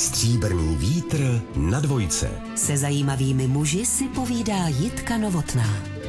Stříbrný vítr na dvojce. Se zajímavými muži si povídá Jitka Novotná.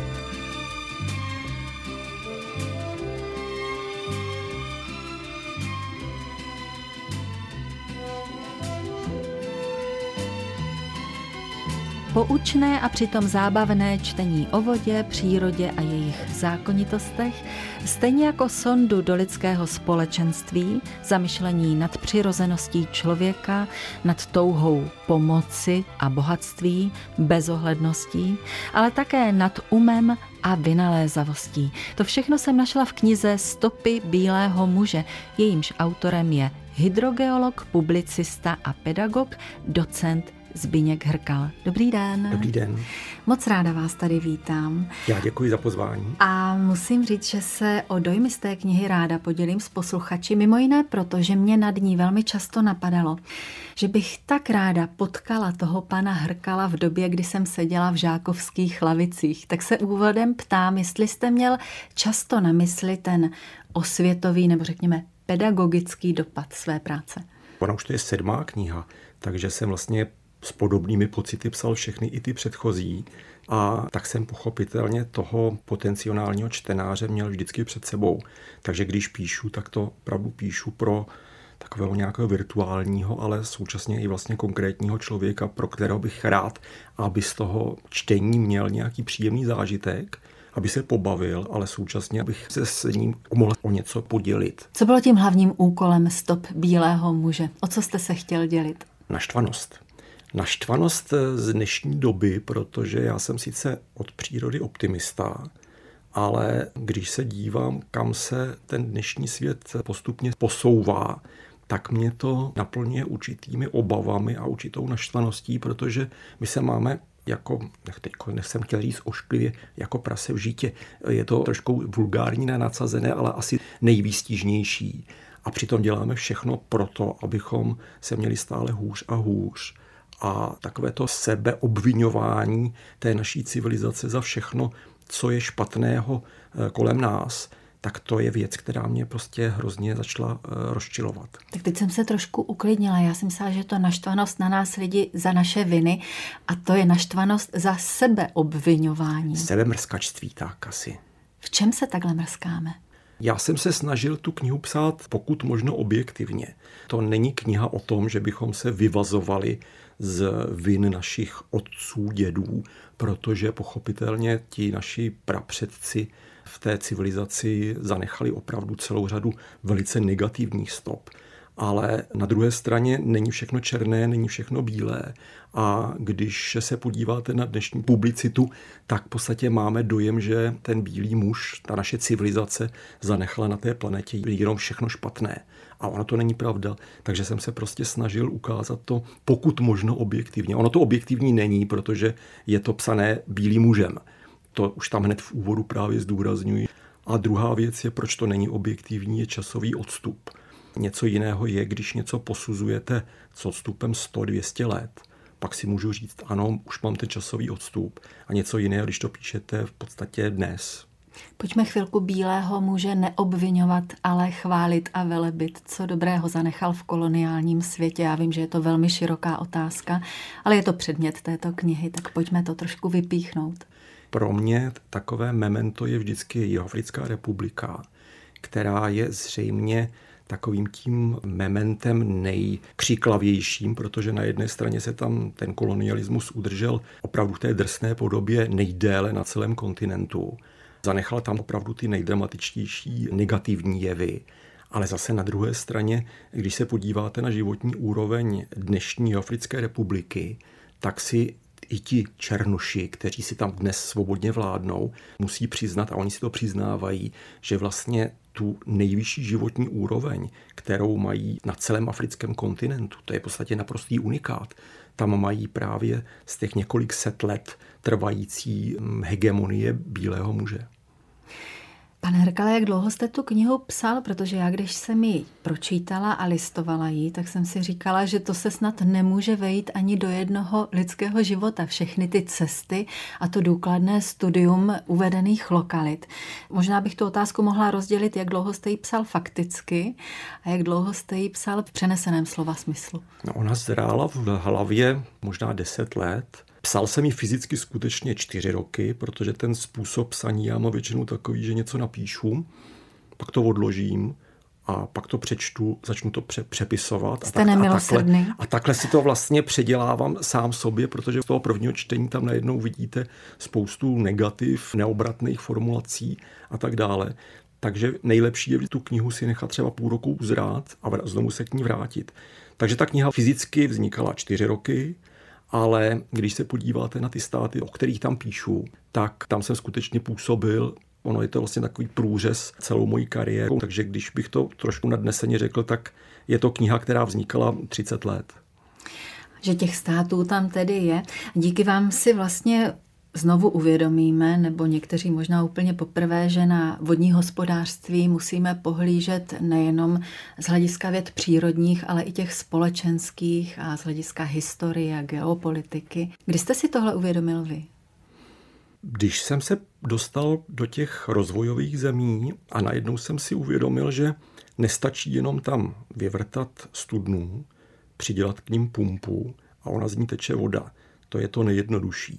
Poučné a přitom zábavné čtení o vodě, přírodě a jejich zákonitostech, stejně jako sondu do lidského společenství, zamyšlení nad přirozeností člověka, nad touhou pomoci a bohatství, bezohledností, ale také nad umem a vynalézavostí. To všechno jsem našla v knize Stopy bílého muže. Jejímž autorem je hydrogeolog, publicista a pedagog, docent Zbyněk Hrkal. Dobrý den. Dobrý den. Moc ráda vás tady vítám. Já děkuji za pozvání. A musím říct, že se o dojmy z té knihy ráda podělím s posluchači, mimo jiné proto, že mě nad ní velmi často napadalo, že bych tak ráda potkala toho pana Hrkala v době, kdy jsem seděla v žákovských lavicích. Tak se úvodem ptám, jestli jste měl často na mysli ten osvětový nebo řekněme pedagogický dopad své práce. Ona už to je 7. kniha, takže jsem vlastně s podobnými pocity psal všechny i ty předchozí a tak jsem pochopitelně toho potenciálního čtenáře měl vždycky před sebou. Takže když píšu, tak to opravdu píšu pro takového nějakého virtuálního, ale současně i vlastně konkrétního člověka, pro kterého bych rád, aby z toho čtení měl nějaký příjemný zážitek, aby se pobavil, ale současně abych se s ním mohl o něco podělit. Co bylo tím hlavním úkolem Stop bílého muže? O co jste se chtěl dělit? Naštvanost z dnešní doby, protože já jsem sice od přírody optimista, ale když se dívám, kam se ten dnešní svět postupně posouvá, tak mě to naplňuje určitými obavami a určitou naštvaností, protože my se máme jako, jsem chtěl říct ošklivě, jako prase v žítě. Je to trošku vulgární, nenadsazené, ale asi nejvýstižnější. A přitom děláme všechno proto, abychom se měli stále hůř a hůř. A takové to sebeobviňování té naší civilizace za všechno, co je špatného kolem nás, tak to je věc, která mě prostě hrozně začala rozčilovat. Tak teď jsem se trošku uklidnila. Já jsem myslela, že to naštvanost na nás lidi za naše viny a to je naštvanost za sebeobviňování. Sebemrskačství, tak asi. V čem se takhle mrskáme? Já jsem se snažil tu knihu psát pokud možno objektivně. To není kniha o tom, že bychom se vyvazovali z vin našich otců, dědů, protože pochopitelně ti naši prapředci v té civilizaci zanechali opravdu celou řadu velice negativních stop. Ale na druhé straně není všechno černé, není všechno bílé. A když se podíváte na dnešní publicitu, tak v podstatě máme dojem, že ten bílý muž, ta naše civilizace, zanechala na té planetě jenom všechno špatné. A ono to není pravda, takže jsem se prostě snažil ukázat to pokud možno objektivně. Ono to objektivní není, protože je to psané bílým mužem. To už tam hned v úvodu právě zdůrazňuji. A druhá věc je, proč to není objektivní, je časový odstup. Něco jiného je, když něco posuzujete s odstupem 100-200 let. Pak si můžu říct, ano, už mám ten časový odstup. A něco jiného, když to píšete v podstatě dnes. Pojďme chvilku bílého muže neobviňovat, ale chválit a velebit. Co dobrého zanechal v koloniálním světě? Já vím, že je to velmi široká otázka, ale je to předmět této knihy, tak pojďme to trošku vypíchnout. Pro mě takové memento je vždycky Jihoafrická republika, která je zřejmě takovým tím mementem nejkřiklavějším, protože na jedné straně se tam ten kolonialismus udržel opravdu v té drsné podobě nejdéle na celém kontinentu. Zanechal tam opravdu ty nejdramatičtější negativní jevy. Ale zase na druhé straně, když se podíváte na životní úroveň dnešní Jihoafrické republiky, tak si i ti černoši, kteří si tam dnes svobodně vládnou, musí přiznat, a oni si to přiznávají, že vlastně tu nejvyšší životní úroveň, kterou mají na celém africkém kontinentu, to je v podstatě naprostý unikát. Tam mají právě z těch několik set let trvající hegemonie bílého muže. Pane Hrkale, jak dlouho jste tu knihu psal? Protože já, když jsem ji pročítala a listovala ji, tak jsem si říkala, že to se snad nemůže vejít ani do jednoho lidského života. Všechny ty cesty a to důkladné studium uvedených lokalit. Možná bych tu otázku mohla rozdělit, jak dlouho jste ji psal fakticky a jak dlouho jste ji psal v přeneseném slova smyslu. No, ona zrála v hlavě možná 10 let. Psal jsem ji fyzicky skutečně 4 roky, protože ten způsob psaní já mám většinou takový, že něco napíšu, pak to odložím a pak to přečtu, začnu to přepisovat. Jste nemilosrdný. A takhle si to vlastně předělávám sám sobě, protože z toho prvního čtení tam najednou vidíte spoustu negativ, neobratných formulací a tak dále. Takže nejlepší je tu knihu si nechat třeba půl roku uzrát a znovu se k ní vrátit. Takže ta kniha fyzicky vznikala 4 roky, ale když se podíváte na ty státy, o kterých tam píšu, tak tam jsem skutečně působil. Ono je to vlastně takový průřez celou mojí kariéru, takže když bych to trošku nadneseně řekl, tak je to kniha, která vznikala 30 let. Že těch států tam tedy je. Díky vám si vlastně znovu uvědomíme, nebo někteří možná úplně poprvé, že na vodní hospodářství musíme pohlížet nejenom z hlediska věd přírodních, ale i těch společenských a z hlediska historie a geopolitiky. Kdy jste si tohle uvědomil vy? Když jsem se dostal do těch rozvojových zemí a najednou jsem si uvědomil, že nestačí jenom tam vyvrtat studnu, přidělat k ním pumpu a ona z ní teče voda. To je to nejjednodušší.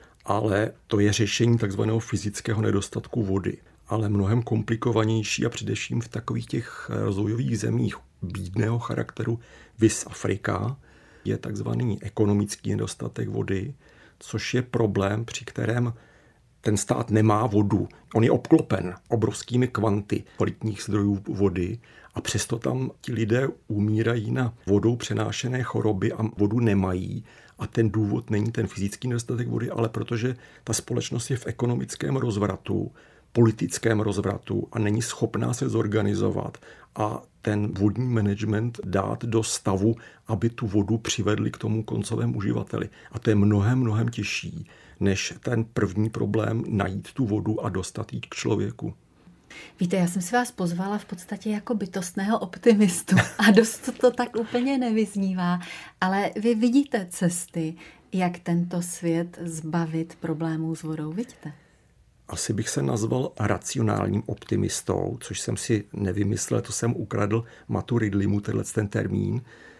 Ale to je řešení takzvaného fyzického nedostatku vody. Ale mnohem komplikovanější a především v takových těch rozvojových zemích bídného charakteru vis Afrika je takzvaný ekonomický nedostatek vody, což je problém, při kterém ten stát nemá vodu. On je obklopen obrovskými kvanty kvalitních zdrojů vody a přesto tam ti lidé umírají na vodou přenášené choroby a vodu nemají. A ten důvod není ten fyzický nedostatek vody, ale protože ta společnost je v ekonomickém rozvratu, politickém rozvratu a není schopná se zorganizovat a ten vodní management dát do stavu, aby tu vodu přivedli k tomu koncovému uživateli. A to je mnohem těžší, než ten první problém najít tu vodu a dostat ji k člověku. Víte, já jsem si vás pozvala v podstatě jako bytostného optimistu a dost to tak úplně nevyznívá, ale vy vidíte cesty, jak tento svět zbavit problémů s vodou, vidíte? Asi bych se nazval racionálním optimistou, což jsem si nevymyslel, to jsem ukradl Mattu Ridleymu, ten termín,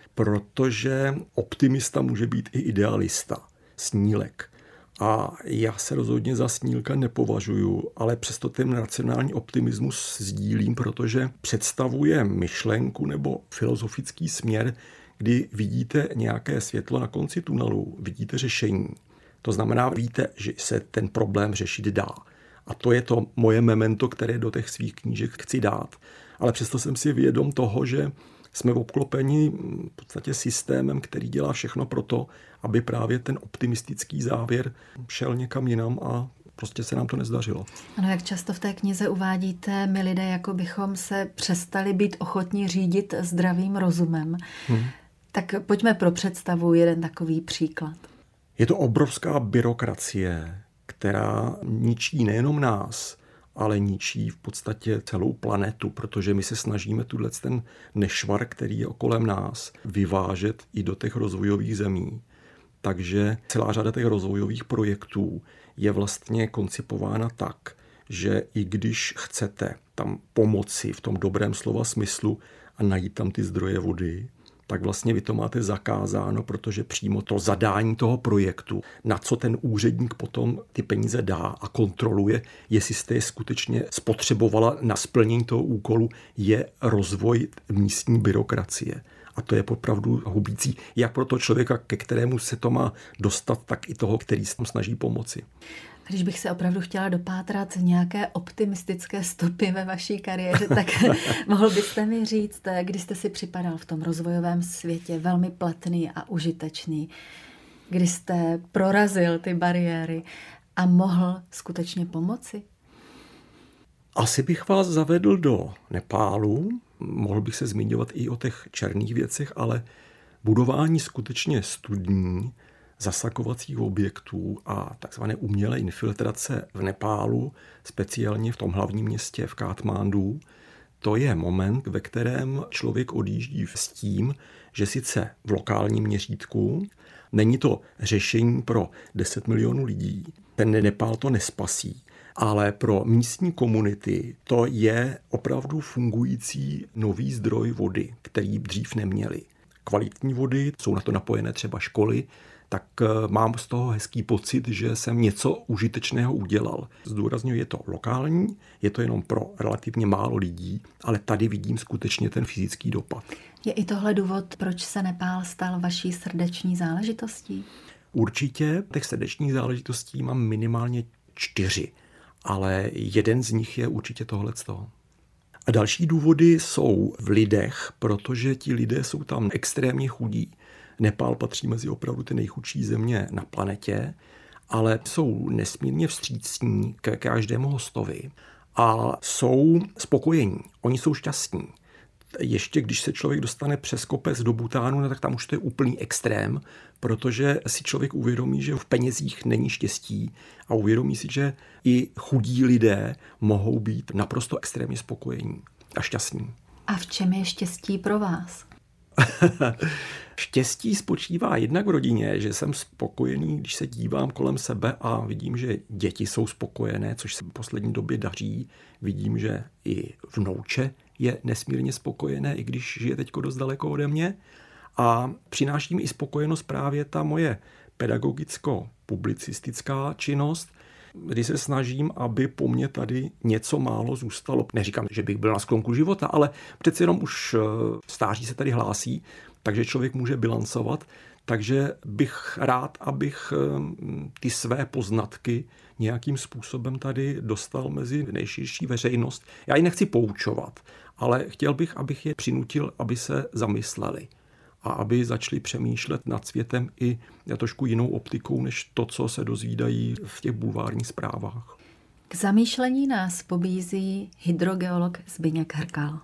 protože optimista může být i idealista, snílek. A já se rozhodně za snílka nepovažuju, ale přesto ten racionální optimismus sdílím, protože představuje myšlenku nebo filozofický směr, kdy vidíte nějaké světlo na konci tunelu, vidíte řešení. To znamená, víte, že se ten problém řešit dá. A to je to moje memento, které do těch svých knížek chci dát. Ale přesto jsem si vědom toho, že jsme obklopeni v podstatě systémem, který dělá všechno pro to, aby právě ten optimistický závěr šel někam jinam a prostě se nám to nezdařilo. Ano, jak často v té knize uvádíte, my lidé, jako bychom se přestali být ochotní řídit zdravým rozumem. Tak pojďme pro představu jeden takový příklad. Je to obrovská byrokracie, která ničí nejenom nás, ale ničí v podstatě celou planetu, protože my se snažíme ten nešvar, který je kolem nás, vyvážet i do těch rozvojových zemí. Takže celá řada těch rozvojových projektů je vlastně koncipována tak, že i když chcete tam pomoci v tom dobrém slova smyslu a najít tam ty zdroje vody, tak vlastně vy to máte zakázáno, protože přímo to zadání toho projektu, na co ten úředník potom ty peníze dá a kontroluje, jestli jste je skutečně spotřebovala na splnění toho úkolu, je rozvoj místní byrokracie. A to je opravdu hubící, jak pro toho člověka, ke kterému se to má dostat, tak i toho, který se tam snaží pomoci. Když bych se opravdu chtěla dopátrat nějaké optimistické stopy ve vaší kariéře, tak mohl byste mi říct, kdy jste si připadal v tom rozvojovém světě velmi platný a užitečný, kdy jste prorazil ty bariéry a mohl skutečně pomoci? Asi bych vás zavedl do Nepálu, mohl bych se zmiňovat i o těch černých věcech, ale budování skutečně studní zasakovacích objektů a takzvané umělé infiltrace v Nepálu, speciálně v tom hlavním městě v Katmandu, to je moment, ve kterém člověk odjíždí s tím, že sice v lokálním měřítku není to řešení pro 10 milionů lidí, ten Nepál to nespasí, ale pro místní komunity to je opravdu fungující nový zdroj vody, který dřív neměli. Kvalitní vody, jsou na to napojené třeba školy, tak mám z toho hezký pocit, že jsem něco užitečného udělal. Zdůrazňuji, je to lokální, je to jenom pro relativně málo lidí, ale tady vidím skutečně ten fyzický dopad. Je i tohle důvod, proč se Nepál stal vaší srdeční záležitostí? Určitě těch srdečních záležitostí mám minimálně 4, ale jeden z nich je určitě tohleto. A další důvody jsou v lidech, protože ti lidé jsou tam extrémně chudí. Nepál patří mezi opravdu ty nejchudší země na planetě, ale jsou nesmírně vstřícní ke každému hostovi a jsou spokojení. Oni jsou šťastní. Ještě když se člověk dostane přes kopec do Bhutánu, tak tam už to je úplný extrém, protože si člověk uvědomí, že v penězích není štěstí a uvědomí si, že i chudí lidé mohou být naprosto extrémně spokojení a šťastní. A v čem je štěstí pro vás? Štěstí spočívá jednak v rodině, že jsem spokojený, když se dívám kolem sebe a vidím, že děti jsou spokojené, což se v poslední době daří. Vidím, že i vnouče je nesmírně spokojené, i když žije teďko dost daleko ode mě. A přináší mi i spokojenost právě ta moje pedagogicko-publicistická činnost, kdy se snažím, aby po mně tady něco málo zůstalo. Neříkám, že bych byl na sklonku života, ale přece jenom už stáří se tady hlásí, takže člověk může bilancovat. Takže bych rád, abych ty své poznatky nějakým způsobem tady dostal mezi nejširší veřejnost. Já ji nechci poučovat, ale chtěl bych, abych je přinutil, aby se zamysleli a aby začali přemýšlet nad světem i trošku jinou optikou, než to, co se dozvídají v těch bulvárních zprávách. K zamýšlení nás pobízí hydrogeolog Zbyněk Hrkal.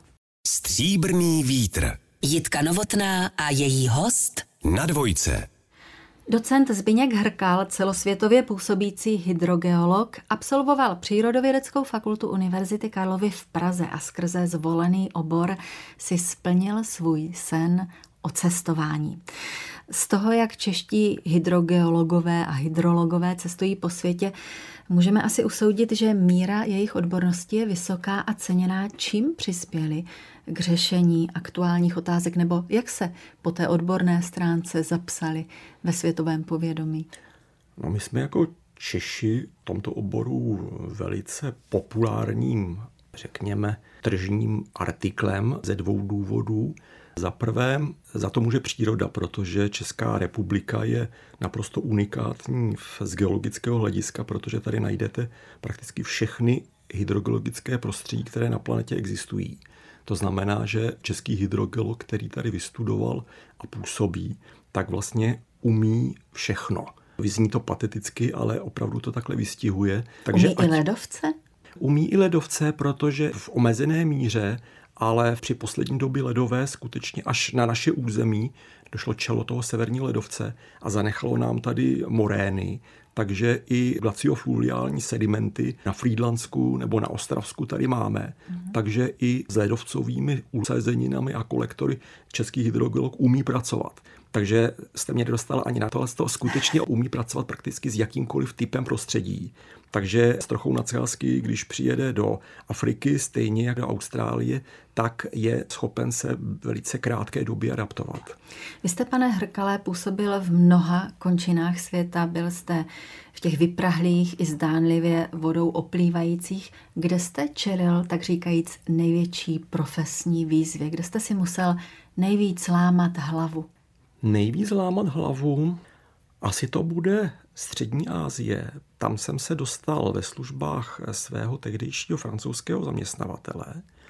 Stříbrný vítr. Jitka Novotná a její host Na dvojce. Docent Zbyněk Hrkal, celosvětově působící hydrogeolog, absolvoval Přírodovědeckou fakultu Univerzity Karlovy v Praze a skrze zvolený obor si splnil svůj sen o cestování. Z toho, jak čeští hydrogeologové a hydrologové cestují po světě, můžeme asi usoudit, že míra jejich odbornosti je vysoká a ceněná. Čím přispěli k řešení aktuálních otázek, nebo jak se po té odborné stránce zapsali ve světovém povědomí? No, my jsme jako Češi v tomto oboru velice populárním, řekněme, tržním artiklem ze 2 důvodů. Za prvé, za to může příroda, protože Česká republika je naprosto unikátní z geologického hlediska, protože tady najdete prakticky všechny hydrogeologické prostředí, které na planetě existují. To znamená, že český hydrogeolog, který tady vystudoval a působí, tak vlastně umí všechno. Vyzní to pateticky, ale opravdu to takhle vystihuje. Takže umí i ledovce? Umí i ledovce, protože v omezené míře, ale při poslední době ledové skutečně až na naše území došlo čelo toho severního ledovce a zanechalo nám tady morény, takže i glaciofluviální sedimenty na Frýdlansku nebo na Ostravsku tady máme. Takže i s ledovcovými usazeninami a kolektory český hydrogeolog umí pracovat. Takže jste mě nedostal ani na tohle, skutečně umí pracovat prakticky s jakýmkoliv typem prostředí. Takže s trochou nadsázky, když přijede do Afriky, stejně jak do Austrálie, tak je schopen se velice krátké době adaptovat. Vy jste, pane Hrkale, působil v mnoha končinách světa, byl jste v těch vyprahlých i zdánlivě vodou oplývajících. Kde jste čelil, tak říkajíc, největší profesní výzvě? Kde jste si musel nejvíc lámat hlavu? Nejvíc lámat hlavu? Asi to bude Střední Asie. Tam jsem se dostal ve službách svého tehdejšího francouzského zaměstnavatele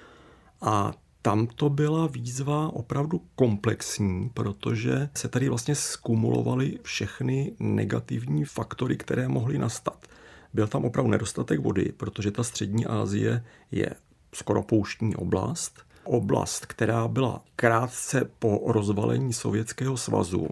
a tam to byla výzva opravdu komplexní, protože se tady vlastně skumulovaly všechny negativní faktory, které mohly nastat. Byl tam opravdu nedostatek vody, protože ta Střední Asie je skoro pouštní oblast, která byla krátce po rozvalení Sovětského svazu,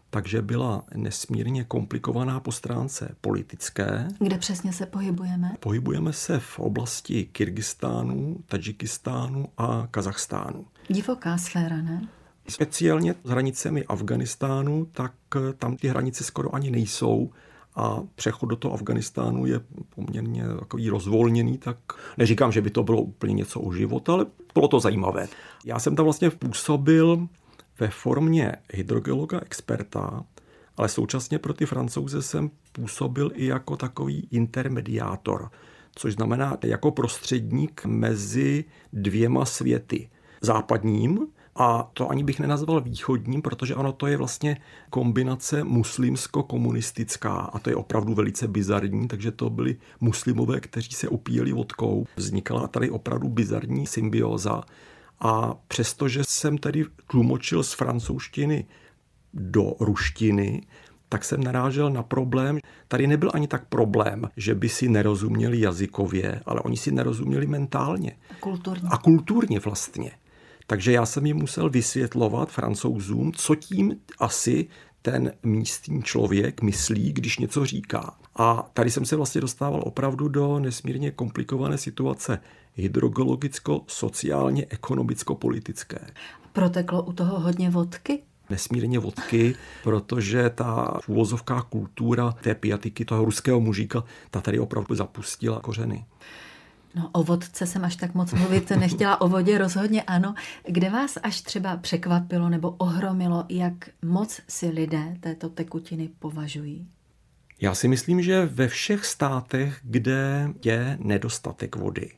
takže byla nesmírně komplikovaná po stránce politické. Kde přesně se pohybujeme? Pohybujeme se v oblasti Kyrgyzstánu, Tadžikistánu a Kazachstánu. Divoká sféra, ne? Speciálně s hranicemi Afghánistánu, tak tam ty hranice skoro ani nejsou a přechod do toho Afghánistánu je poměrně takový rozvolněný, tak neříkám, že by to bylo úplně něco o život, ale bylo to zajímavé. Já jsem tam vlastně působil ve formě hydrogeologa experta, ale současně pro ty Francouze jsem působil i jako takový intermediátor, což znamená jako prostředník mezi dvěma světy. Západním, a to ani bych nenazval východním, protože ano, to je vlastně kombinace muslimsko-komunistická a to je opravdu velice bizarní, takže to byli muslimové, kteří se opíjeli vodkou. Vznikala tady opravdu bizarní symbióza a přestože jsem tedy tlumočil z francouzštiny do ruštiny, tak jsem narážel na problém. Tady nebyl ani tak problém, že by si nerozuměli jazykově, ale oni si nerozuměli mentálně. A kulturně vlastně. Takže já jsem jim musel vysvětlovat Francouzům, co tím asi ten místní člověk myslí, když něco říká. A tady jsem se vlastně dostával opravdu do nesmírně komplikované situace hydrogeologicko, ekonomicko-politické. Proteklo u toho hodně vodky? Nesmírně vodky, protože ta v uvozovkách kultura té piatiky, toho ruského mužíka, ta tady opravdu zapustila kořeny. No, o vodce jsem až tak moc mluvit nechtěla, o vodě rozhodně ano. Kde vás až třeba překvapilo nebo ohromilo, jak moc si lidé této tekutiny považují? Já si myslím, že ve všech státech, kde je nedostatek vody,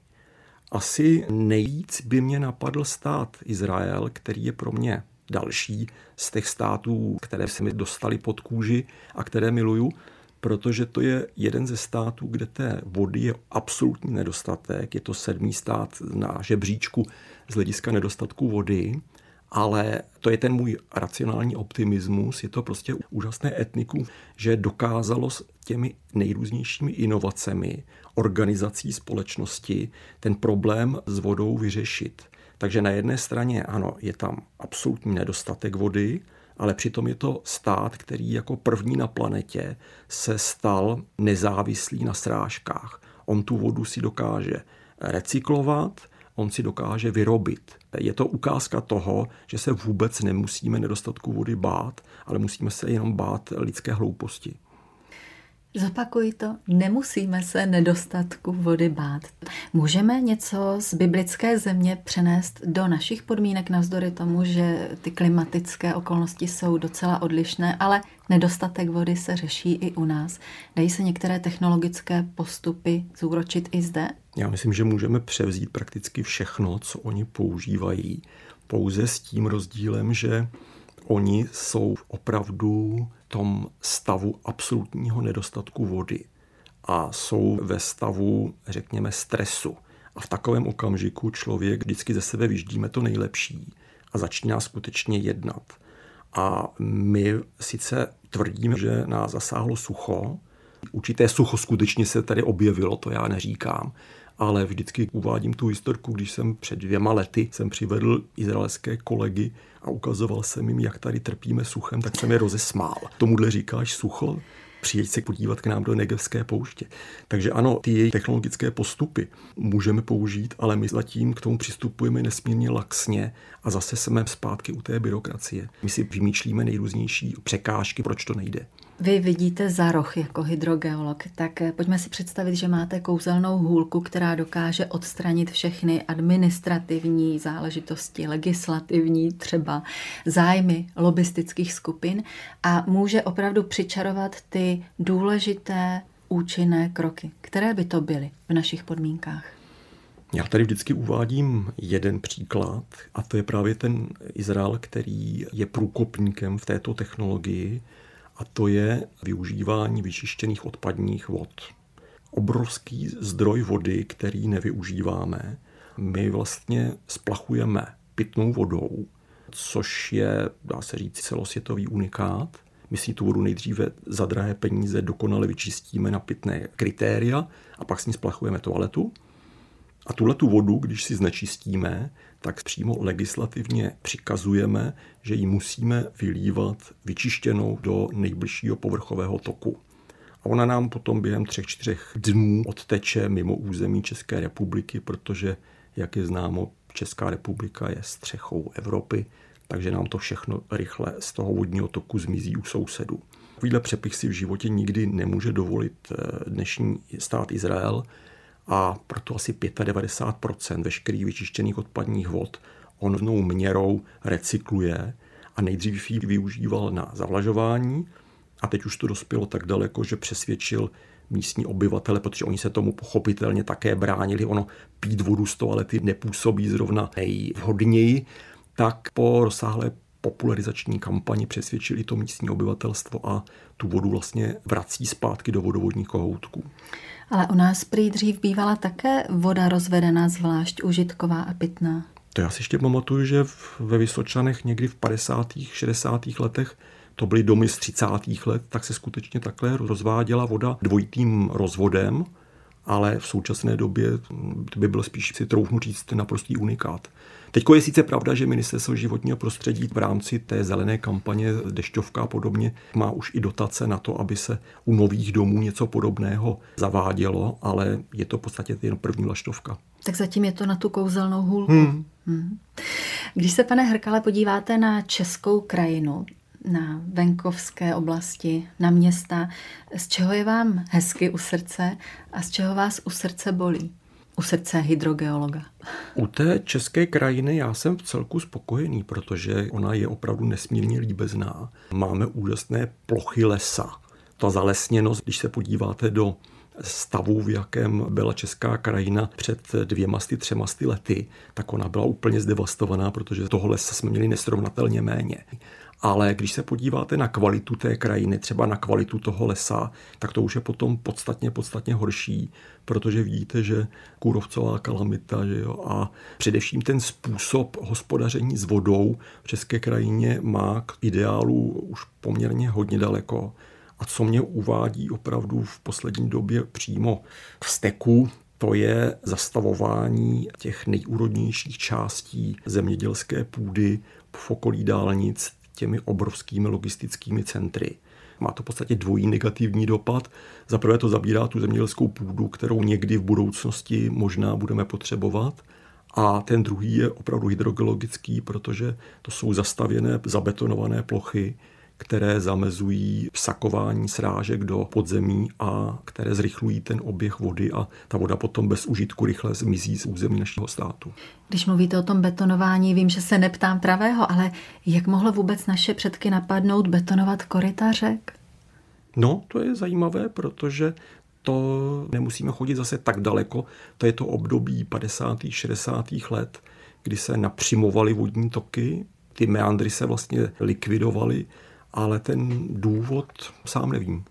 asi nejvíc by mě napadl stát Izrael, který je pro mě další z těch států, které se mi dostaly pod kůži a které miluju, protože to je jeden ze států, kde té vody je absolutní nedostatek. Je to 7. stát na žebříčku z hlediska nedostatku vody, ale to je ten můj racionální optimismus. Je to prostě úžasné etnikum, že dokázalo s těmi nejrůznějšími inovacemi organizací společnosti ten problém s vodou vyřešit. Takže na jedné straně, ano, je tam absolutní nedostatek vody, ale přitom je to stát, který jako první na planetě se stal nezávislý na srážkách. On tu vodu si dokáže recyklovat, on si dokáže vyrobit. Je to ukázka toho, že se vůbec nemusíme nedostatku vody bát, ale musíme se jenom bát lidské hlouposti. Zopakuji to, nemusíme se nedostatku vody bát. Můžeme něco z biblické země přenést do našich podmínek navzdory tomu, že ty klimatické okolnosti jsou docela odlišné, ale nedostatek vody se řeší i u nás. Dají se některé technologické postupy zúročit i zde? Já myslím, že můžeme převzít prakticky všechno, co oni používají, pouze s tím rozdílem, že oni jsou opravdu v tom stavu absolutního nedostatku vody a jsou ve stavu, řekněme, stresu. A v takovém okamžiku člověk vždycky ze sebe vyždíme to nejlepší a začíná skutečně jednat. A my sice tvrdíme, že nás zasáhlo sucho, určité sucho skutečně se tady objevilo, to já neříkám, ale vždycky uvádím tu historku, když jsem před 2 lety jsem přivedl izraelské kolegy a ukazoval jsem jim, jak tady trpíme suchem, tak jsem je rozesmál. Tomuhle říkáš sucho? Přijeď se podívat k nám do Negevské pouště. Takže ano, ty její technologické postupy můžeme použít, ale my zatím k tomu přistupujeme nesmírně laxně a zase jsme zpátky u té byrokracie. My si vymýšlíme nejrůznější překážky, proč to nejde. Vy vidíte za roh jako hydrogeolog, tak pojďme si představit, že máte kouzelnou hůlku, která dokáže odstranit všechny administrativní záležitosti, legislativní třeba zájmy lobistických skupin a může opravdu přičarovat ty důležité účinné kroky. Které by to byly v našich podmínkách? Já tady vždycky uvádím jeden příklad a to je právě ten Izrael, který je průkopníkem v této technologii, a to je využívání vyčištěných odpadních vod. Obrovský zdroj vody, který nevyužíváme. My vlastně splachujeme pitnou vodou, což je, dá se říct, celosvětový unikát. My si tu vodu nejdříve za drahé peníze dokonale vyčistíme na pitné kritéria a pak s ní splachujeme toaletu. A tuhletu vodu, když si znečistíme, tak přímo legislativně přikazujeme, že ji musíme vylívat vyčištěnou do nejbližšího povrchového toku. A ona nám potom během 3-4 dnů odteče mimo území České republiky, protože, jak je známo, Česká republika je střechou Evropy, takže nám to všechno rychle z toho vodního toku zmizí u sousedů. Takovýhle přepich si v životě nikdy nemůže dovolit dnešní stát Izrael a proto asi 95% veškerých vyčištěných odpadních vod on rovnou měrou recykluje a nejdřív ji využíval na zavlažování a teď už to dospělo tak daleko, že přesvědčil místní obyvatele, protože oni se tomu pochopitelně také bránili. Ono pít vodu z toalety nepůsobí zrovna nejvhodněji, tak po rozsáhlé popularizační kampani přesvědčili to místní obyvatelstvo a tu vodu vlastně vrací zpátky do vodovodních kohoutků. Ale u nás prý dřív bývala také voda rozvedená, zvlášť užitková a pitná. To já si ještě pamatuju, že ve Vysočanech někdy v 50. 60. letech to byly domy z 30. let, tak se skutečně takhle rozváděla voda dvojitým rozvodem, ale v současné době by bylo spíš si troufnu říct naprostý unikát. Teďko je sice pravda, že Ministerstvo životního prostředí v rámci té zelené kampaně Dešťovka a podobně má už i dotace na to, aby se u nových domů něco podobného zavádělo, ale je to v podstatě jen první vlaštovka. Tak zatím je to na tu kouzelnou hůlku. Když se, pane Hrkale, podíváte na českou krajinu, na venkovské oblasti, na města, z čeho je vám hezky u srdce a z čeho vás u srdce bolí? U srdce hydrogeologa. U té české krajiny já jsem v celku spokojený, protože ona je opravdu nesmírně líbezná. Máme úžasné plochy lesa. Ta zalesněnost, když se podíváte do stavu, v jakém byla česká krajina před 200-300 lety, tak ona byla úplně zdevastovaná, protože toho lesa jsme měli nesrovnatelně méně. Ale když se podíváte na kvalitu té krajiny, třeba na kvalitu toho lesa, tak to už je potom podstatně horší, protože vidíte, že kůrovcová kalamita, že jo, a především ten způsob hospodaření s vodou v české krajině má k ideálu už poměrně hodně daleko. A co mě uvádí opravdu v poslední době přímo k steku, to je zastavování těch nejúrodnějších částí zemědělské půdy v okolí dálnic těmi obrovskými logistickými centry. Má to v podstatě dvojí negativní dopad. Za prvé to zabírá tu zemědělskou půdu, kterou někdy v budoucnosti možná budeme potřebovat. A ten druhý je opravdu hydrogeologický, protože to jsou zastavěné, zabetonované plochy, které zamezují vsakování srážek do podzemí a které zrychlují ten oběh vody a ta voda potom bez užitku rychle zmizí z území našeho státu. Když mluvíte o tom betonování, vím, že se neptám pravého, ale jak mohlo vůbec naše předky napadnout betonovat koryta řek? No, to je zajímavé, protože to nemusíme chodit zase tak daleko. To je to období 50. 60. let, kdy se napřimovaly vodní toky, ty meandry se vlastně likvidovaly, ale ten důvod sám nevím.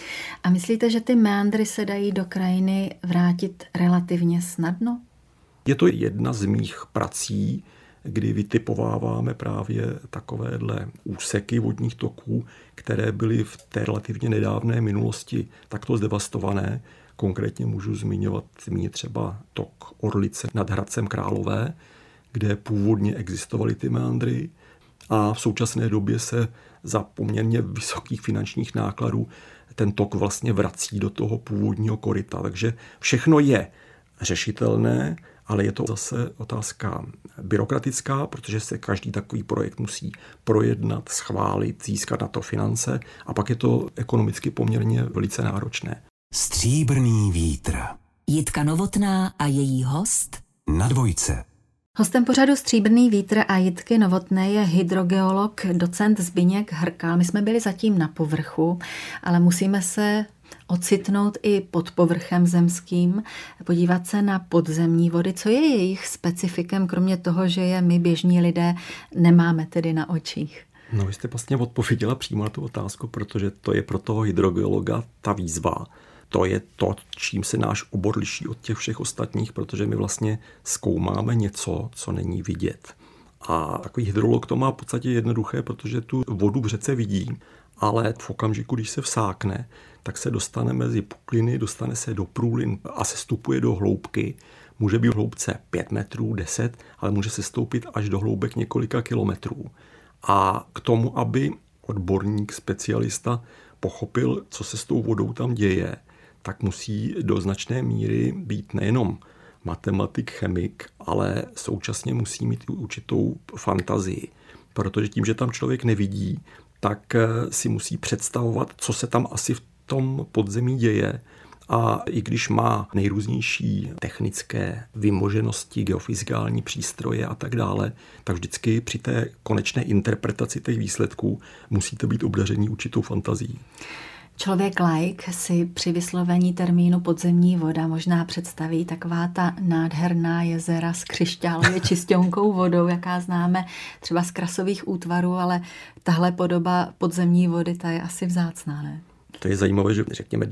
A myslíte, že ty meandry se dají do krajiny vrátit relativně snadno? Je to jedna z mých prací, kdy vytipováváme právě takovéhle úseky vodních toků, které byly v té relativně nedávné minulosti takto zdevastované. Konkrétně můžu zmínit třeba tok Orlice nad Hradcem Králové, kde původně existovaly ty meandry a v současné době se za poměrně vysokých finančních nákladů ten tok vlastně vrací do toho původního koryta. Takže všechno je řešitelné, ale je to zase otázka byrokratická, protože se každý takový projekt musí projednat, schválit, získat na to finance a pak je to ekonomicky poměrně velice náročné. Stříbrný vítr. Jitka Novotná a její host Na dvojce. Hostem pořadu Stříbrný vítr a Jitky Novotné je hydrogeolog, docent Zbyněk Hrkal. My jsme byli zatím na povrchu, ale musíme se ocitnout i pod povrchem zemským, podívat se na podzemní vody. Co je jejich specifikem, kromě toho, že je my běžní lidé nemáme tedy na očích? No, vy jste vlastně odpověděla přímo na tu otázku, protože to je pro toho hydrogeologa ta výzva. To je to, čím se náš obor liší od těch všech ostatních, protože my vlastně zkoumáme něco, co není vidět. A takový hydrolog to má v podstatě jednoduché, protože tu vodu v řece vidí, ale v okamžiku, když se vsákne, tak se dostane mezi pukliny, dostane se do průlin a se vstupuje do hloubky. může být v hloubce 5 metrů, 10, ale může se stoupit až do hloubek několika kilometrů. A k tomu, aby odborník, specialista pochopil, co se s tou vodou tam děje, tak musí do značné míry být nejenom matematik, chemik, ale současně musí mít i určitou fantazii. Protože tím, že tam člověk nevidí, tak si musí představovat, co se tam asi v tom podzemí děje. A i když má nejrůznější technické vymoženosti, geofyzikální přístroje a tak dále, tak vždycky při té konečné interpretaci těch výsledků musíte být obdaření určitou fantazií. Člověk laik si při vyslovení termínu podzemní voda možná představí taková ta nádherná jezera s křišťálově čistěnkou vodou, jaká známe třeba z krasových útvarů, ale tahle podoba podzemní vody, ta je asi vzácná, ne? To je zajímavé, že řekněme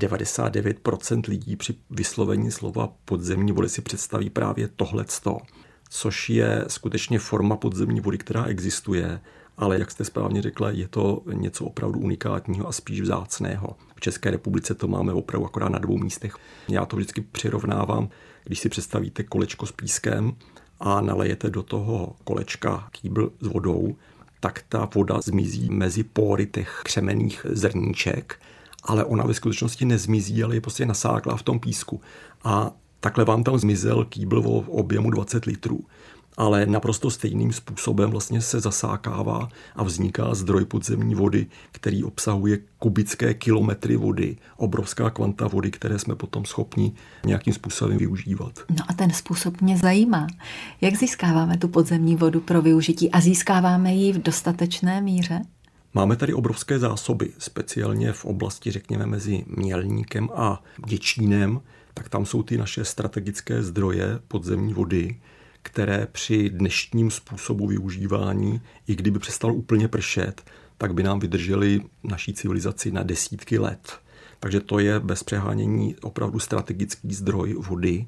99% lidí při vyslovení slova podzemní vody si představí právě tohleto, což je skutečně forma podzemní vody, která existuje, ale jak jste správně řekla, je to něco opravdu unikátního a spíš vzácného. V České republice to máme opravdu akorát na 2 místech. Já to vždycky přirovnávám, když si představíte kolečko s pískem a nalejete do toho kolečka kýbl s vodou, tak ta voda zmizí mezi pory těch křemenných zrníček, ale ona ve skutečnosti nezmizí, ale je prostě nasáklá v tom písku. A takhle vám tam zmizel kýbl o objemu 20 litrů. Ale naprosto stejným způsobem vlastně se zasákává a vzniká zdroj podzemní vody, který obsahuje kubické kilometry vody, obrovská kvanta vody, které jsme potom schopni nějakým způsobem využívat. No a ten způsob mě zajímá. Jak získáváme tu podzemní vodu pro využití a získáváme ji v dostatečné míře? Máme tady obrovské zásoby, speciálně v oblasti, řekněme, mezi Mělníkem a Děčínem, tak tam jsou ty naše strategické zdroje podzemní vody, které při dnešním způsobu využívání, i kdyby přestalo úplně pršet, tak by nám vydržely naší civilizaci na desítky let. Takže to je bez přehánění opravdu strategický zdroj vody.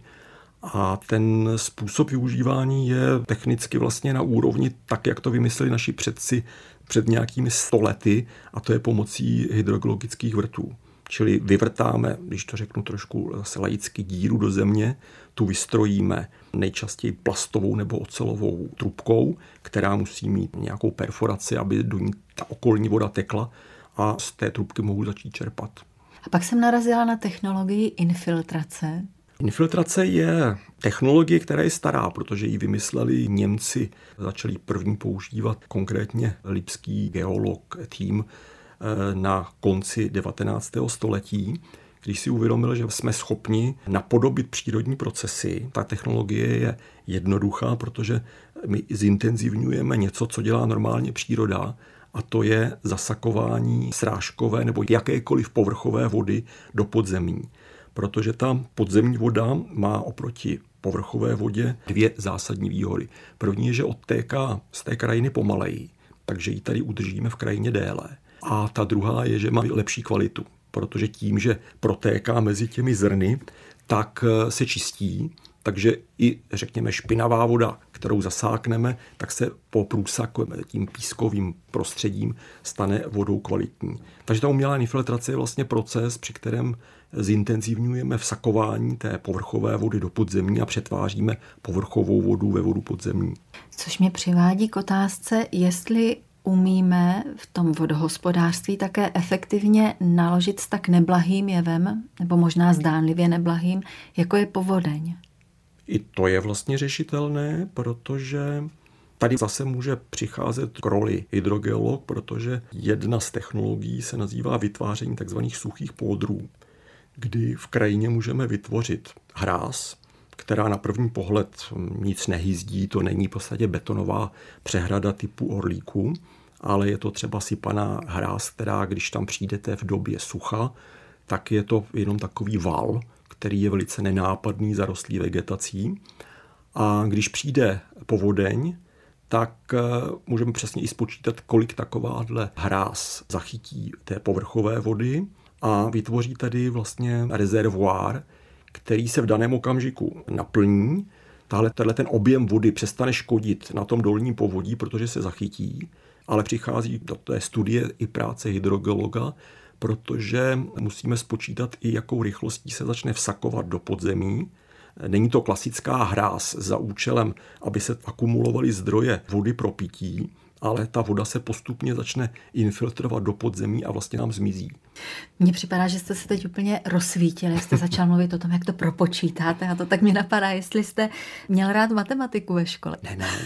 A ten způsob využívání je technicky vlastně na úrovni tak, jak to vymysleli naši předci před nějakými 100 lety, a to je pomocí hydrogeologických vrtů. Čili vyvrtáme, když to řeknu trošku zase laicky, díru do země, tu vystrojíme nejčastěji plastovou nebo ocelovou trubkou, která musí mít nějakou perforaci, aby do ní ta okolní voda tekla, a z té trubky mohu začít čerpat. A pak jsem narazila na technologii infiltrace. Infiltrace je technologie, která je stará, protože ji vymysleli Němci. Začali první používat konkrétně lipský geolog Thiem na konci 19. století, když si uvědomil, že jsme schopni napodobit přírodní procesy. Ta technologie je jednoduchá, protože my zintenzivňujeme něco, co dělá normálně příroda, a to je zasakování srážkové nebo jakékoliv povrchové vody do podzemí. Protože ta podzemní voda má oproti povrchové vodě 2 zásadní výhody. První je, že odtéká z té krajiny pomaleji, takže ji tady udržíme v krajině déle. A ta druhá je, že má lepší kvalitu, protože tím, že protéká mezi těmi zrny, tak se čistí, takže i, řekněme, špinavá voda, kterou zasákneme, tak se po průsaku tím pískovým prostředím stane vodou kvalitní. Takže ta umělá infiltrace je vlastně proces, při kterém zintenzivňujeme vsakování té povrchové vody do podzemí a přetváříme povrchovou vodu ve vodu podzemní. Což mě přivádí k otázce, jestli umíme v tom vodohospodářství také efektivně naložit s tak neblahým jevem, nebo možná zdánlivě neblahým, jako je povodeň. I to je vlastně řešitelné, protože tady zase může přicházet k roli hydrogeolog, protože jedna z technologií se nazývá vytváření tzv. Suchých pádrů, kdy v krajině můžeme vytvořit hráz, která na první pohled nic nehyzdí, to není v podstatě betonová přehrada typu Orlíku, ale je to třeba sypaná hráz, která, když tam přijdete v době sucha, tak je to jenom takový val, který je velice nenápadný, zarostlý vegetací. A když přijde povodeň, tak můžeme přesně i spočítat, kolik takováhle hráz zachytí té povrchové vody a vytvoří tady vlastně rezervoár, který se v daném okamžiku naplní. Tenhle ten objem vody přestane škodit na tom dolním povodí, protože se zachytí, ale přichází do té studie i práce hydrogeologa, protože musíme spočítat i jakou rychlostí se začne vsakovat do podzemí, Není to klasická hráz za účelem, aby se akumulovaly zdroje vody pro pití, ale ta voda se postupně začne infiltrovat do podzemí a vlastně nám zmizí. Mně připadá, že jste se teď úplně rozsvítili, jste začal mluvit o tom, jak to propočítáte a to tak mě napadá, jestli jste měl rád matematiku ve škole.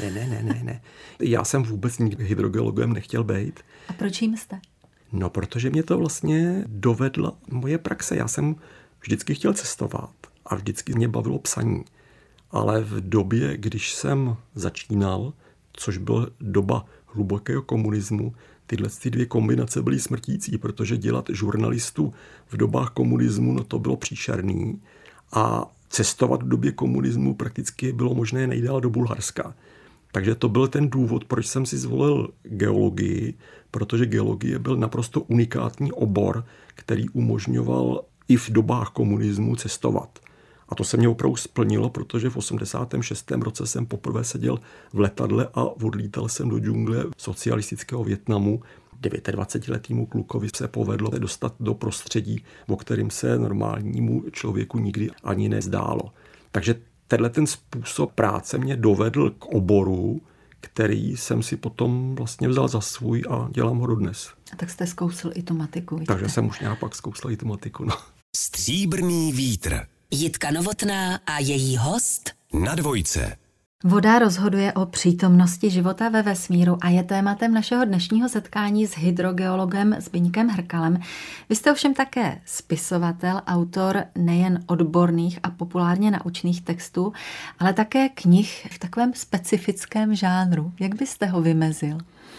Ne. Já jsem vůbec nikdy hydrogeologem nechtěl být. A proč jim jste? No, protože mě to vlastně dovedla moje praxe. Já jsem vždycky chtěl cestovat a vždycky mě bavilo psaní. Ale v době, když jsem začínal, což byla doba hlubokého komunismu, tyhle dvě kombinace byly smrtící, protože dělat žurnalistu v dobách komunismu, no to bylo příšerný. A cestovat v době komunismu prakticky bylo možné nejdál do Bulharska. Takže to byl ten důvod, proč jsem si zvolil geologii, protože geologie byl naprosto unikátní obor, který umožňoval i v dobách komunismu cestovat. A to se mě opravdu splnilo, protože v 86. roce jsem poprvé seděl v letadle a odlítal jsem do džungle socialistického Vietnamu. 29letýmu klukovi se povedlo dostat do prostředí, o kterém se normálnímu člověku nikdy ani nezdálo. Takže ten způsob práce mě dovedl k oboru, který jsem si potom vlastně vzal za svůj a dělám ho dodnes. A tak jste zkousl i tu matiku. Víte? Takže jsem už nějak pak zkousl i tu matiku. No. Stříbrný vítr. Jitka Novotná a její host Na dvojce. Voda rozhoduje o přítomnosti života ve vesmíru a je tématem našeho dnešního setkání s hydrogeologem Zbyňkem Hrkalem. Vy jste ovšem také spisovatel, autor nejen odborných a populárně naučných textů, ale také knih v takovém specifickém žánru. Jak byste ho vymezil?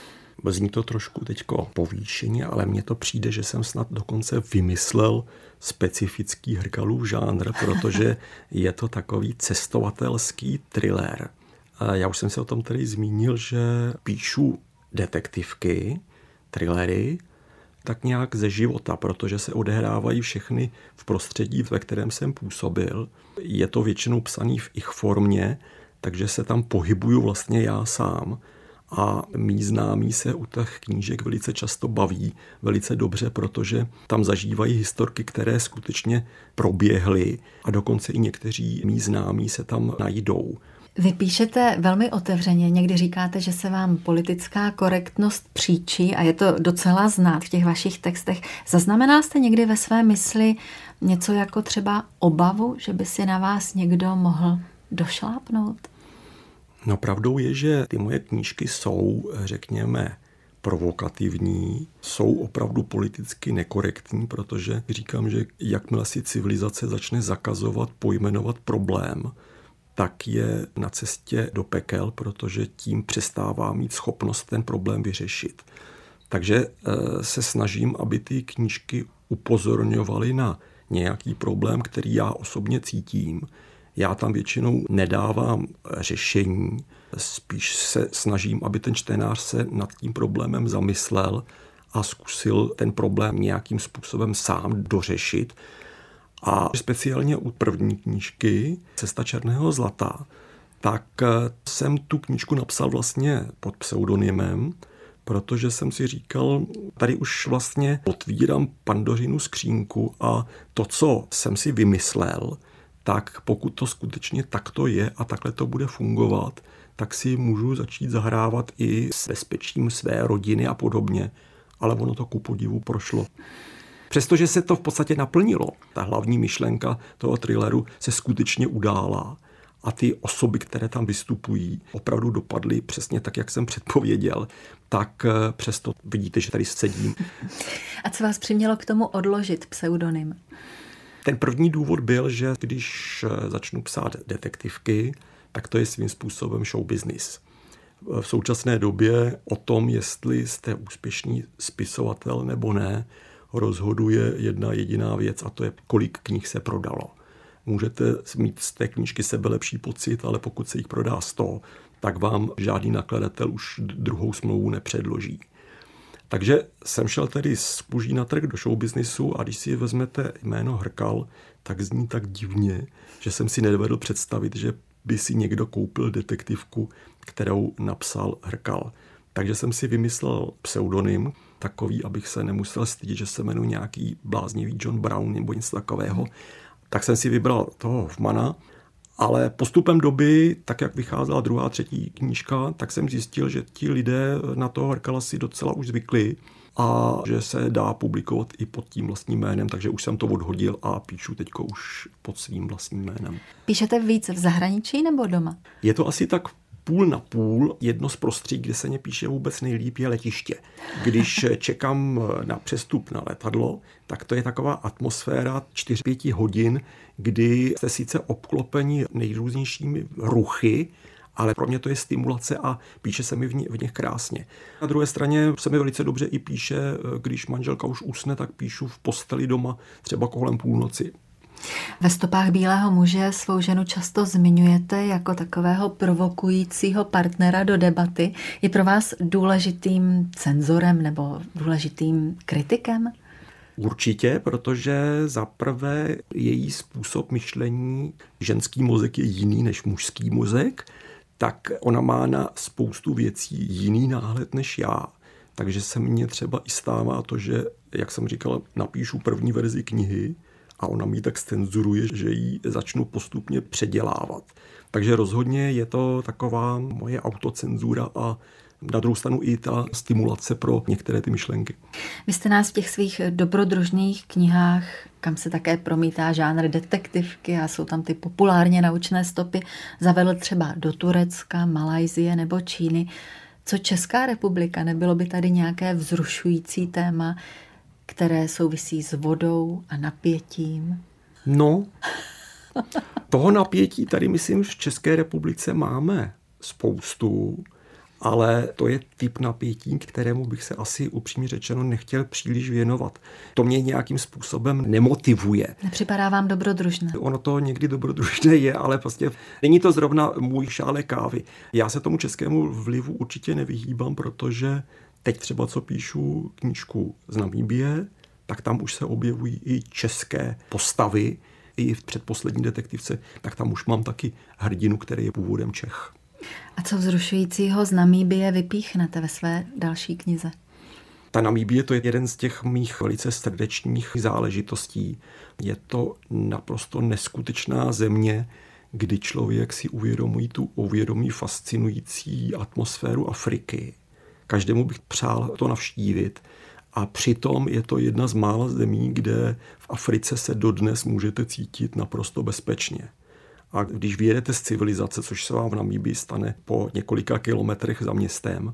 Zní to trošku teďko povýšeně, ale mně to přijde, že jsem snad dokonce vymyslel specifický Hrkalův žánr, protože je to takový cestovatelský thriller. Já už jsem se o tom tady zmínil, že píšu detektivky, thrillery, tak nějak ze života, protože se odehrávají všechny v prostředí, ve kterém jsem působil. Je to většinou psaný v ich formě, takže se tam pohybuju vlastně já sám. A mí známí se u těch knížek velice často baví, velice dobře, protože tam zažívají historky, které skutečně proběhly a dokonce i někteří mí známí se tam najdou. Vy píšete velmi otevřeně, někdy říkáte, že se vám politická korektnost příčí a je to docela znát v těch vašich textech. Zaznamenal jste někdy ve své mysli něco jako třeba obavu, že by si na vás někdo mohl došlápnout? No pravdou je, že ty moje knížky jsou, řekněme, provokativní, jsou opravdu politicky nekorektní, protože říkám, že jakmile si civilizace začne zakazovat, pojmenovat problém, tak je na cestě do pekel, protože tím přestává mít schopnost ten problém vyřešit. Takže se snažím, aby ty knížky upozorňovaly na nějaký problém, který já osobně cítím. Já tam většinou nedávám řešení, spíš se snažím, aby ten čtenář se nad tím problémem zamyslel a zkusil ten problém nějakým způsobem sám dořešit. A speciálně u první knížky Cesta černého zlata, tak jsem tu knížku napsal vlastně pod pseudonymem, protože jsem si říkal, tady už vlastně otvírám Pandořinu skřínku a to, co jsem si vymyslel, tak pokud to skutečně takto je a takhle to bude fungovat, tak si můžu začít zahrávat i s bezpečím své rodiny a podobně. Ale ono to ku podivu prošlo. Přestože se to v podstatě naplnilo, ta hlavní myšlenka toho thrilleru se skutečně udála a ty osoby, které tam vystupují, opravdu dopadly přesně tak, jak jsem předpověděl, tak přesto vidíte, že tady sedím. A co vás přimělo k tomu odložit pseudonym? Ten první důvod byl, že když začnu psát detektivky, tak to je svým způsobem show business. V současné době o tom, jestli jste úspěšný spisovatel nebo ne, rozhoduje jedna jediná věc a to je, kolik knih se prodalo. Můžete mít z té knížky sebelepší pocit, ale pokud se jich prodá 100, tak vám žádný nakladatel už druhou smlouvu nepředloží. Takže jsem šel tedy z kůží na trh do showbiznisu a když si vezmete jméno Hrkal, tak zní tak divně, že jsem si nedovedl představit, že by si někdo koupil detektivku, kterou napsal Hrkal. Takže jsem si vymyslel pseudonym, takový, abych se nemusel stydět, že se jmenuji nějaký bláznivý John Brown nebo něco takového. Tak jsem si vybral toho Hoffmana Ale postupem doby, tak jak vycházela druhá, třetí knížka, tak jsem zjistil, že ti lidé na toho Herkala si docela už zvykli a že se dá publikovat i pod tím vlastním jménem, takže už jsem to odhodil a píšu teďko už pod svým vlastním jménem. Píšete víc v zahraničí nebo doma? Je to asi tak půl na půl. Jedno z prostředí, kde se mě píše vůbec nejlíp, je letiště. Když čekám na přestup na letadlo, tak to je taková atmosféra 4-5 hodin, kdy jste sice obklopeni nejrůznějšími ruchy, ale pro mě to je stimulace a píše se mi v nich krásně. Na druhé straně se mi velice dobře i píše, když manželka už usne, tak píšu v posteli doma třeba kolem půlnoci. Ve Stopách bílého muže svou ženu často zmiňujete jako takového provokujícího partnera do debaty. Je pro vás důležitým cenzorem nebo důležitým kritikem? Určitě, protože zaprvé její způsob myšlení, ženský mozek je jiný než mužský mozek, tak ona má na spoustu věcí jiný náhled než já. Takže se mně třeba i stává to, že, jak jsem říkal, napíšu první verzi knihy a ona mi tak cenzuruje, že ji začnu postupně předělávat. Takže rozhodně je to taková moje autocenzura a na druhou stranu i ta stimulace pro některé ty myšlenky. Vy jste nás v těch svých dobrodružných knihách, kam se také promítá žánr detektivky a jsou tam ty populárně naučné stopy, zavedl třeba do Turecka, Malajsie nebo Číny. Co Česká republika? Nebylo by tady nějaké vzrušující téma, které souvisí s vodou a napětím? No, toho napětí tady, myslím, v České republice máme spoustu, ale to je typ napětí, kterému bych se asi upřímně řečeno nechtěl příliš věnovat. To mě nějakým způsobem nemotivuje. Nepřipadá vám dobrodružné? Ono to někdy dobrodružné je, ale prostě není to zrovna můj šálek kávy. Já se tomu českému vlivu určitě nevyhýbám, protože teď třeba, co píšu knížku z Namibie, tak tam už se objevují i české postavy. I v předposlední detektivce, tak tam už mám taky hrdinu, který je původem Čech. A co vzrušujícího z Namíbie vypíchnete ve své další knize? Ta Namíbie, to je jeden z těch mých velice srdečních záležitostí. Je to naprosto neskutečná země, kdy člověk si uvědomí fascinující atmosféru Afriky. Každému bych přál to navštívit. A přitom je to jedna z mála zemí, kde v Africe se dodnes můžete cítit naprosto bezpečně. A když vyjedete z civilizace, což se vám v Namíbii stane po několika kilometrech za městem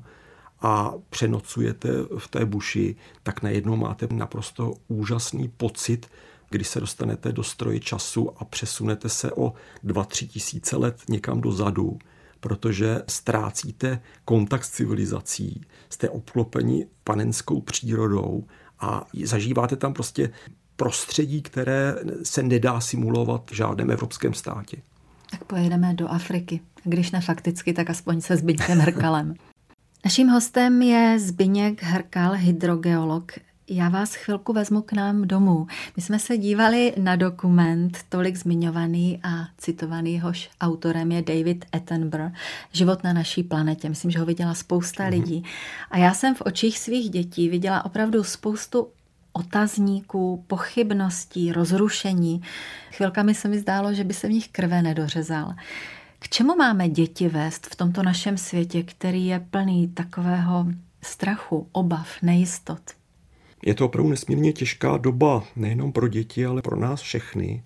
a přenocujete v té buši, tak najednou máte naprosto úžasný pocit, když se dostanete do stroje času a přesunete se o 2-3 tisíce let někam dozadu, protože ztrácíte kontakt s civilizací, jste obklopeni panenskou přírodou a zažíváte tam prostě prostředí, které se nedá simulovat v žádném evropském státě. Tak pojedeme do Afriky. Když ne fakticky, tak aspoň se Zbyňkem Hrkalem. Naším hostem je Zbyněk Hrkal, hydrogeolog. Já vás chvilku vezmu k nám domů. My jsme se dívali na dokument, tolik zmiňovaný a citovaný, jehož autorem je David Attenborough, Život na naší planetě. Myslím, že ho viděla spousta lidí. A já jsem v očích svých dětí viděla opravdu spoustu otazníků, pochybností, rozrušení. Chvilkami se mi zdálo, že by se v nich krve nedořezal. K čemu máme děti vést v tomto našem světě, který je plný takového strachu, obav, nejistot? Je to opravdu nesmírně těžká doba, nejenom pro děti, ale pro nás všechny,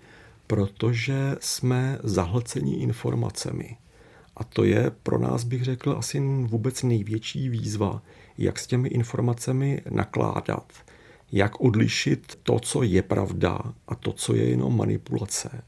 protože jsme zahlceni informacemi. A to je pro nás, bych řekl, asi vůbec největší výzva, jak s těmi informacemi nakládat, jak odlišit to, co je pravda a to, co je jenom manipulace.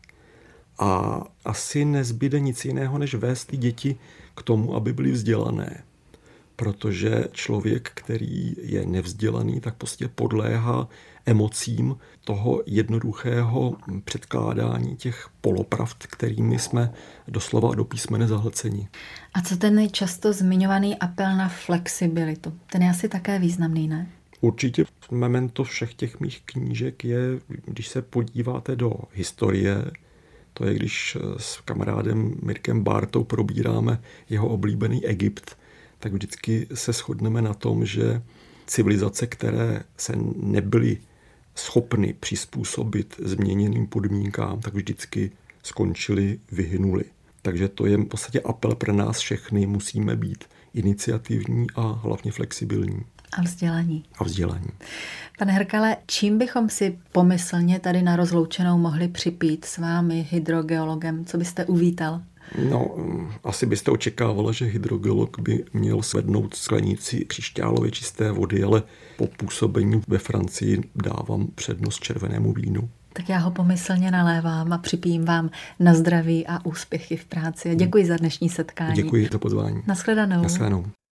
A asi nezbyde nic jiného, než vést ty děti k tomu, aby byly vzdělané. Protože člověk, který je nevzdělaný, tak prostě podléhá emocím toho jednoduchého předkládání těch polopravd, kterými jsme doslova a do písmene zahlceni. A co ten často zmiňovaný apel na flexibilitu? Ten je asi také významný, ne? Určitě memento všech těch mých knížek je, když se podíváte do historie, to je, když s kamarádem Mirkem Bártou probíráme jeho oblíbený Egypt, tak vždycky se shodneme na tom, že civilizace, které se nebyly schopny přizpůsobit změněným podmínkám, tak vždycky skončili, vyhynuli. Takže to je v podstatě apel pro nás všechny, musíme být iniciativní a hlavně flexibilní. A vzdělaní. Pane Hrkale, čím bychom si pomyslně tady na rozloučenou mohli připít s vámi, hydrogeologem? Co byste uvítal? No, asi byste očekávala, že hydrogeolog by měl svednout sklenici křišťálově čisté vody, ale po působení ve Francii dávám přednost červenému vínu. Tak já ho pomyslně nalévám a připijím vám na zdraví a úspěchy v práci. Děkuji za dnešní setkání. Děkuji za pozvání. Nashledanou.